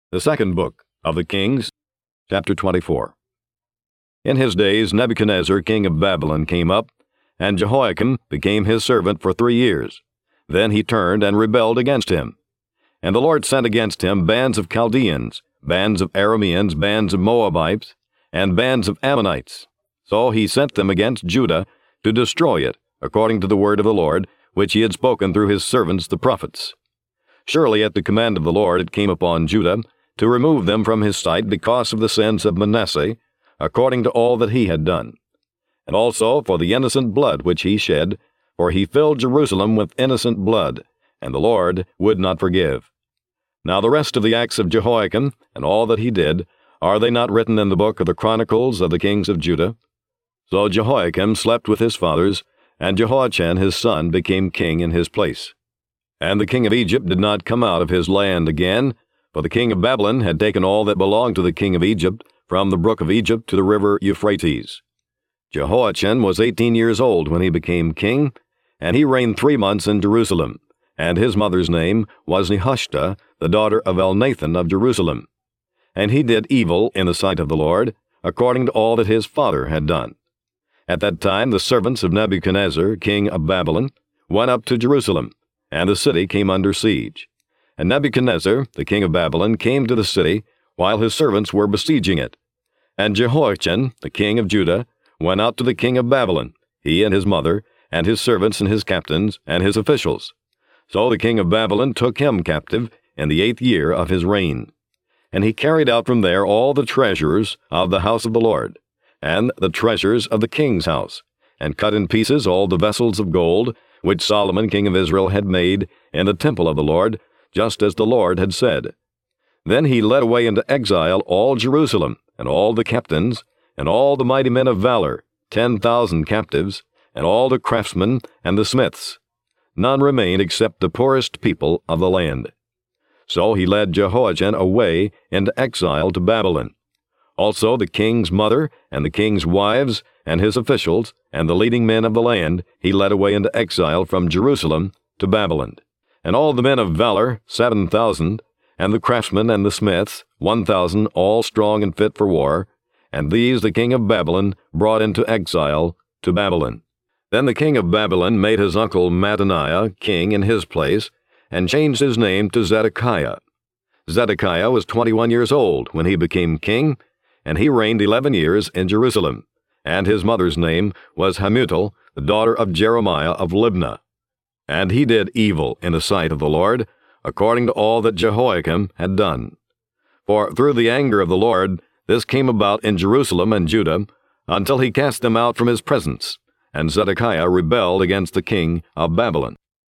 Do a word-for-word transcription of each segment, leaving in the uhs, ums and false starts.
The second book of the Kings, chapter twenty-four. In his days Nebuchadnezzar king of Babylon came up, and Jehoiakim became his servant for three years. Then he turned and rebelled against him. And the Lord sent against him bands of Chaldeans, bands of Arameans, bands of Moabites, and bands of Ammonites. So he sent them against Judah to destroy it, according to the word of the Lord, which he had spoken through his servants the prophets. Surely at the command of the Lord it came upon Judah to remove them from his sight because of the sins of Manasseh, according to all that he had done, and also for the innocent blood which he shed, for he filled Jerusalem with innocent blood, and the Lord would not forgive. Now the rest of the acts of Jehoiakim, and all that he did, are they not written in the book of the Chronicles of the kings of Judah? So Jehoiakim slept with his fathers, and Jehoiachin his son became king in his place. And the king of Egypt did not come out of his land again, for the king of Babylon had taken all that belonged to the king of Egypt, from the brook of Egypt to the river Euphrates. Jehoiachin was eighteen years old when he became king, and he reigned three months in Jerusalem, and his mother's name was Nehushta, the daughter of Elnathan of Jerusalem. And he did evil in the sight of the Lord, according to all that his father had done. At that time the servants of Nebuchadnezzar, king of Babylon, went up to Jerusalem, and the city came under siege. And Nebuchadnezzar, the king of Babylon, came to the city, while his servants were besieging it. And Jehoiachin, the king of Judah, went out to the king of Babylon, he and his mother, and his servants and his captains, and his officials. So the king of Babylon took him captive in the eighth year of his reign. And he carried out from there all the treasures of the house of the Lord, and the treasures of the king's house, and cut in pieces all the vessels of gold, which Solomon king of Israel had made in the temple of the Lord, just as the Lord had said. Then he led away into exile all Jerusalem, and all the captains, and all the mighty men of valor, ten thousand captives, and all the craftsmen and the smiths. None remained except the poorest people of the land. So he led Jehoiachin away into exile to Babylon. Also the king's mother, and the king's wives, and his officials, and the leading men of the land, he led away into exile from Jerusalem to Babylon. And all the men of valor, seven thousand, and the craftsmen and the smiths, one thousand, all strong and fit for war, and these the king of Babylon brought into exile to Babylon. Then the king of Babylon made his uncle Mattaniah king in his place, and changed his name to Zedekiah. Zedekiah was twenty-one years old when he became king, and he reigned eleven years in Jerusalem, and his mother's name was Hamutal, the daughter of Jeremiah of Libnah. And he did evil in the sight of the Lord, according to all that Jehoiakim had done. For through the anger of the Lord this came about in Jerusalem and Judah, until he cast them out from his presence, and Zedekiah rebelled against the king of Babylon.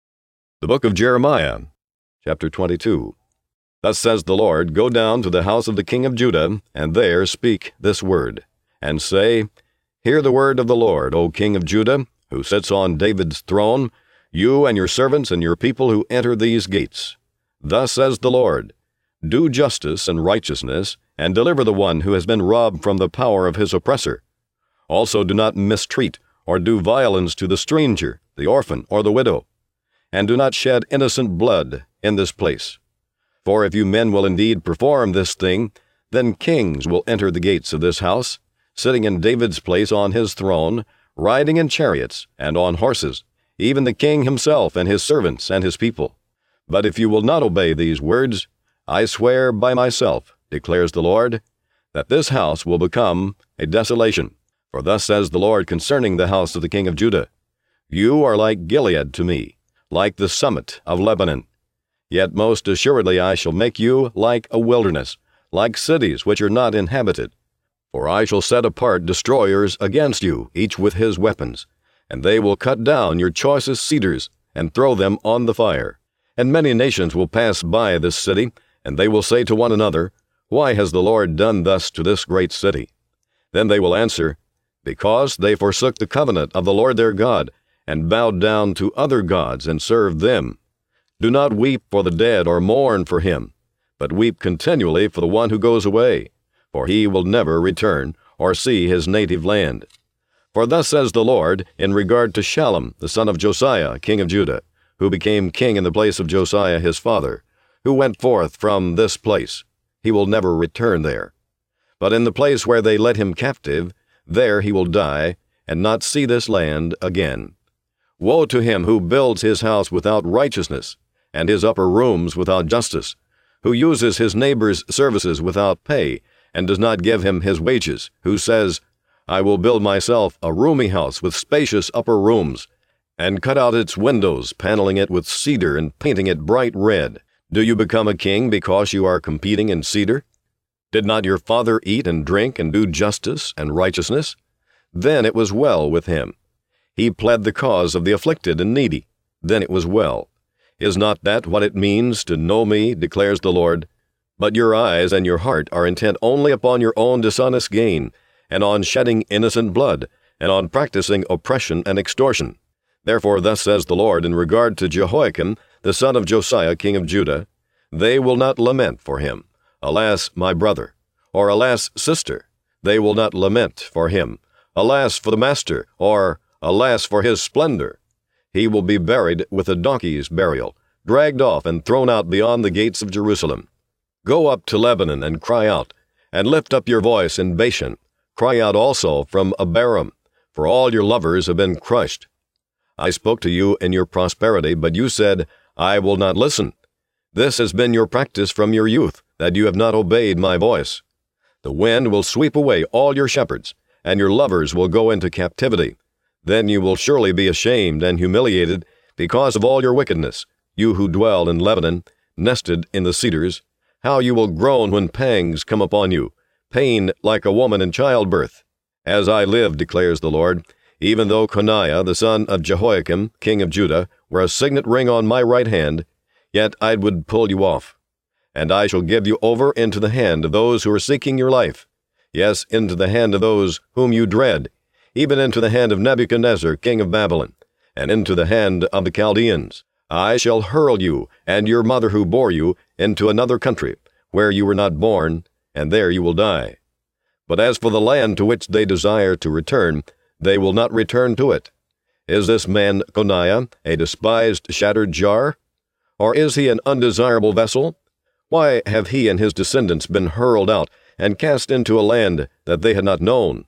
The book of Jeremiah, chapter twenty-two. Thus says the Lord, Go down to the house of the king of Judah, and there speak this word, and say, Hear the word of the Lord, O king of Judah, who sits on David's throne, you and your servants and your people who enter these gates. Thus says the Lord, Do justice and righteousness, and deliver the one who has been robbed from the power of his oppressor. Also do not mistreat or do violence to the stranger, the orphan, or the widow, and do not shed innocent blood in this place. For if you men will indeed perform this thing, then kings will enter the gates of this house, sitting in David's place on his throne, riding in chariots and on horses, even the king himself and his servants and his people. But if you will not obey these words, I swear by myself, declares the Lord, that this house will become a desolation. For thus says the Lord concerning the house of the king of Judah, You are like Gilead to me, like the summit of Lebanon. Yet most assuredly I shall make you like a wilderness, like cities which are not inhabited. For I shall set apart destroyers against you, each with his weapons, and they will cut down your choicest cedars, and throw them on the fire. And many nations will pass by this city, and they will say to one another, Why has the Lord done thus to this great city? Then they will answer, Because they forsook the covenant of the Lord their God, and bowed down to other gods, and served them. Do not weep for the dead, or mourn for him, but weep continually for the one who goes away, for he will never return, or see his native land. For thus says the Lord in regard to Shallum, the son of Josiah, king of Judah, who became king in the place of Josiah his father, who went forth from this place. he will never return there. But in the place where they led him captive, there he will die, and not see this land again. Woe to him who builds his house without righteousness, and his upper rooms without justice, who uses his neighbor's services without pay, and does not give him his wages, who says, I will build myself a roomy house with spacious upper rooms, and cut out its windows, paneling it with cedar and painting it bright red. Do you become a king because you are competing in cedar? Did not your father eat and drink and do justice and righteousness? Then it was well with him. He pled the cause of the afflicted and needy. Then it was well. Is not that what it means to know me, declares the Lord? But your eyes and your heart are intent only upon your own dishonest gain, and on shedding innocent blood, and on practicing oppression and extortion. Therefore thus says the Lord in regard to Jehoiakim, the son of Josiah, king of Judah, they will not lament for him, alas, my brother, or alas, sister. They will not lament for him, alas, for the master, or alas, for his splendor. He will be buried with a donkey's burial, dragged off and thrown out beyond the gates of Jerusalem. Go up to Lebanon and cry out, and lift up your voice in Bashan. Cry out also from Abarim, for all your lovers have been crushed. I spoke to you in your prosperity, but you said, I will not listen. This has been your practice from your youth, that you have not obeyed my voice. The wind will sweep away all your shepherds, and your lovers will go into captivity. Then you will surely be ashamed and humiliated because of all your wickedness, you who dwell in Lebanon, nested in the cedars. How you will groan when pangs come upon you, pain like a woman in childbirth. As I live, declares the Lord, even though Coniah, the son of Jehoiakim, king of Judah, were a signet ring on my right hand, yet I would pull you off. And I shall give you over into the hand of those who are seeking your life, yes, into the hand of those whom you dread, even into the hand of Nebuchadnezzar, king of Babylon, and into the hand of the Chaldeans. I shall hurl you and your mother who bore you into another country, where you were not born, and there you will die. But as for the land to which they desire to return, they will not return to it. Is this man Coniah a despised shattered jar? Or is he an undesirable vessel? Why have he and his descendants been hurled out and cast into a land that they had not known?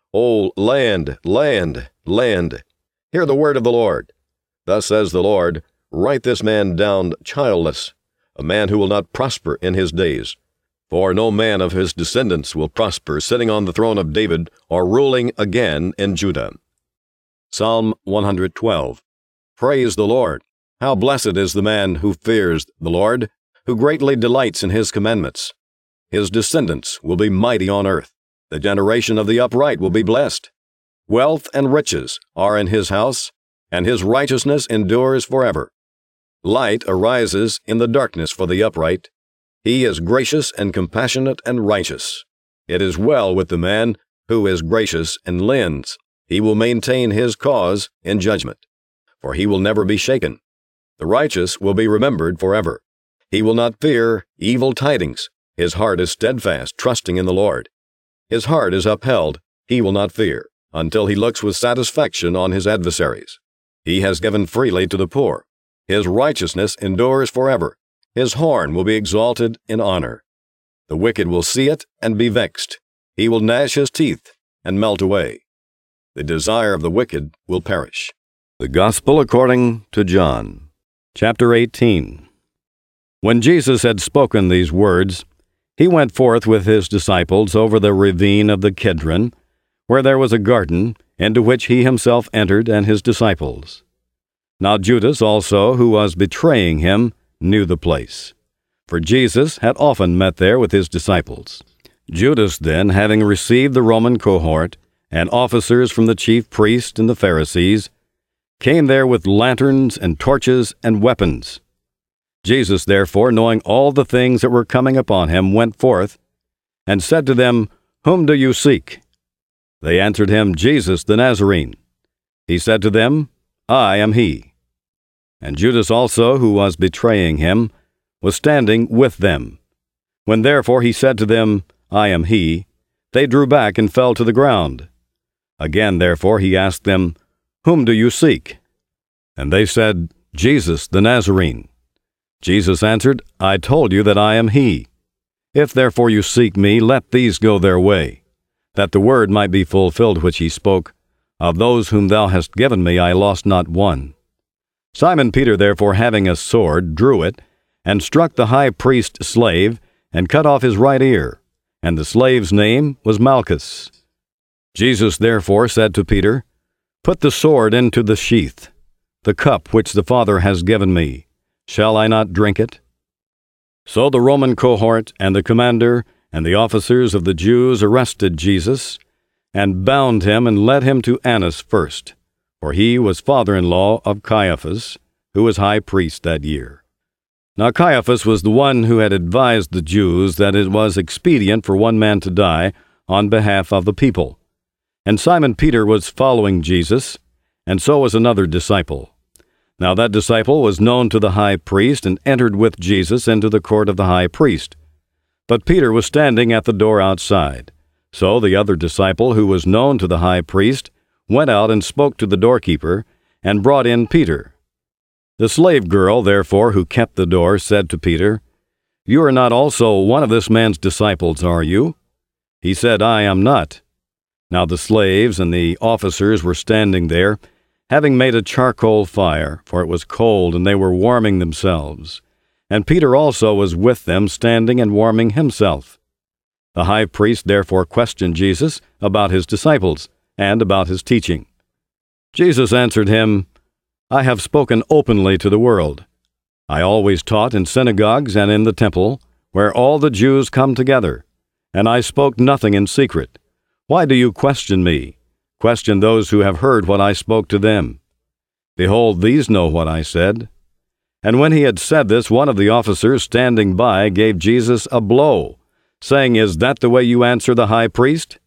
O land, land, land, hear the word of the Lord. Thus says the Lord, write this man down childless, a man who will not prosper in his days. For no man of his descendants will prosper sitting on the throne of David or ruling again in Judah. Psalm one hundred twelve. Praise the Lord. How blessed is the man who fears the Lord, who greatly delights in his commandments. His descendants will be mighty on earth. The generation of the upright will be blessed. Wealth and riches are in his house, and his righteousness endures forever. Light arises in the darkness for the upright. He is gracious and compassionate and righteous. It is well with the man who is gracious and lends. He will maintain his cause in judgment, for he will never be shaken. The righteous will be remembered forever. He will not fear evil tidings. His heart is steadfast, trusting in the Lord. His heart is upheld. He will not fear, until he looks with satisfaction on his adversaries. He has given freely to the poor. His righteousness endures forever. His horn will be exalted in honor. The wicked will see it and be vexed. He will gnash his teeth and melt away. The desire of the wicked will perish. The Gospel according to John, chapter eighteen. When Jesus had spoken these words, he went forth with his disciples over the ravine of the Kidron, where there was a garden, into which he himself entered and his disciples. Now Judas also, who was betraying him, knew the place, for Jesus had often met there with his disciples. Judas then, having received the Roman cohort, and officers from the chief priests and the Pharisees, came there with lanterns and torches and weapons. Jesus, therefore, knowing all the things that were coming upon him, went forth, and said to them, Whom do you seek? They answered him, Jesus the Nazarene. He said to them, I am he. And Judas also, who was betraying him, was standing with them. When therefore he said to them, I am he, they drew back and fell to the ground. Again therefore he asked them, Whom do you seek? And they said, Jesus the Nazarene. Jesus answered, I told you that I am he. If therefore you seek me, let these go their way, that the word might be fulfilled which he spoke, Of those whom thou hast given me I lost not one. Simon Peter therefore, having a sword, drew it, and struck the high priest's slave, and cut off his right ear, and the slave's name was Malchus. Jesus therefore said to Peter, Put the sword into the sheath. The cup which the Father has given me, shall I not drink it? So the Roman cohort and the commander and the officers of the Jews arrested Jesus, and bound him and led him to Annas first, for he was father-in-law of Caiaphas, who was high priest that year. Now Caiaphas was the one who had advised the Jews that it was expedient for one man to die on behalf of the people. And Simon Peter was following Jesus, and so was another disciple. Now that disciple was known to the high priest, and entered with Jesus into the court of the high priest. But Peter was standing at the door outside. So the other disciple, who was known to the high priest, went out and spoke to the doorkeeper, and brought in Peter. The slave girl, therefore, who kept the door, said to Peter, You are not also one of this man's disciples, are you? He said, I am not. Now the slaves and the officers were standing there, having made a charcoal fire, for it was cold, and they were warming themselves. And Peter also was with them, standing and warming himself. The high priest therefore questioned Jesus about his disciples, and about his teaching. Jesus answered him, I have spoken openly to the world. I always taught in synagogues and in the temple, where all the Jews come together, and I spoke nothing in secret. Why do you question me? Question those who have heard what I spoke to them. Behold, these know what I said. And when he had said this, one of the officers standing by gave Jesus a blow, saying, Is that the way you answer the high priest?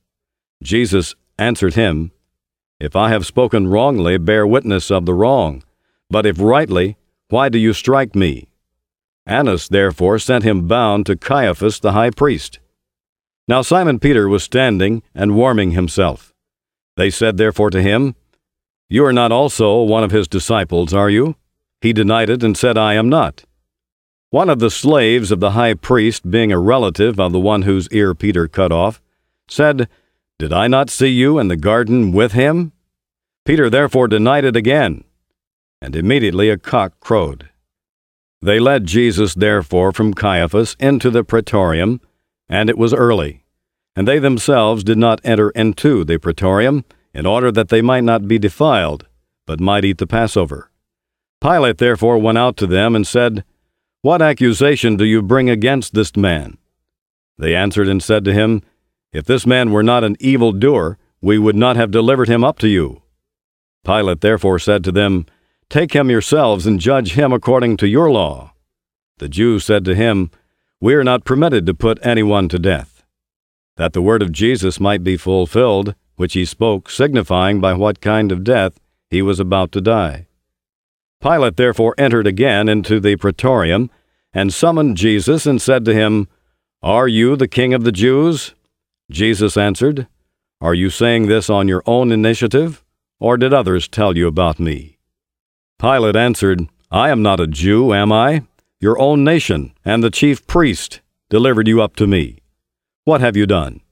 Jesus answered him, If I have spoken wrongly, bear witness of the wrong. But if rightly, why do you strike me? Annas therefore sent him bound to Caiaphas the high priest. Now Simon Peter was standing and warming himself. They said therefore to him, You are not also one of his disciples, are you? He denied it and said, I am not. One of the slaves of the high priest, being a relative of the one whose ear Peter cut off, said, Did I not see you in the garden with him? Peter therefore denied it again, and immediately a cock crowed. They led Jesus therefore from Caiaphas into the praetorium, and it was early. And they themselves did not enter into the praetorium, in order that they might not be defiled, but might eat the Passover. Pilate therefore went out to them and said, What accusation do you bring against this man? They answered and said to him, If this man were not an evildoer, we would not have delivered him up to you. Pilate therefore said to them, Take him yourselves and judge him according to your law. The Jews said to him, We are not permitted to put anyone to death, that the word of Jesus might be fulfilled, which he spoke, signifying by what kind of death he was about to die. Pilate therefore entered again into the praetorium, and summoned Jesus, and said to him, Are you the king of the Jews? Jesus answered, Are you saying this on your own initiative, or did others tell you about me? Pilate answered, I am not a Jew, am I? Your own nation and the chief priest delivered you up to me. What have you done?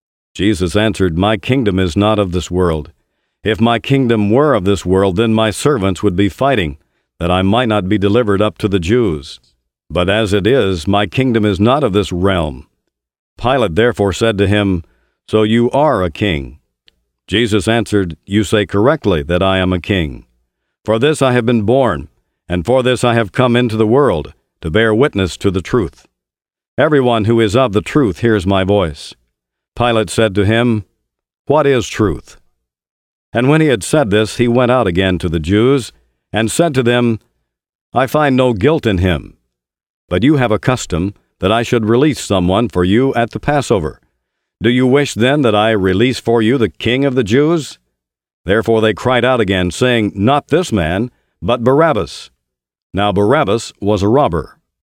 Jesus answered, My kingdom is not of this world. If my kingdom were of this world, then my servants would be fighting, that I might not be delivered up to the Jews. But as it is, my kingdom is not of this realm. Pilate therefore said to him, So you are a king. Jesus answered, You say correctly that I am a king. For this I have been born, and for this I have come into the world, to bear witness to the truth. Everyone who is of the truth hears my voice. Pilate said to him, What is truth? And when he had said this, he went out again to the Jews, and said to them, I find no guilt in him. But you have a custom that I should release someone for you at the Passover. Do you wish then that I release for you the King of the Jews? Therefore they cried out again, saying, Not this man, but Barabbas. Now Barabbas was a robber.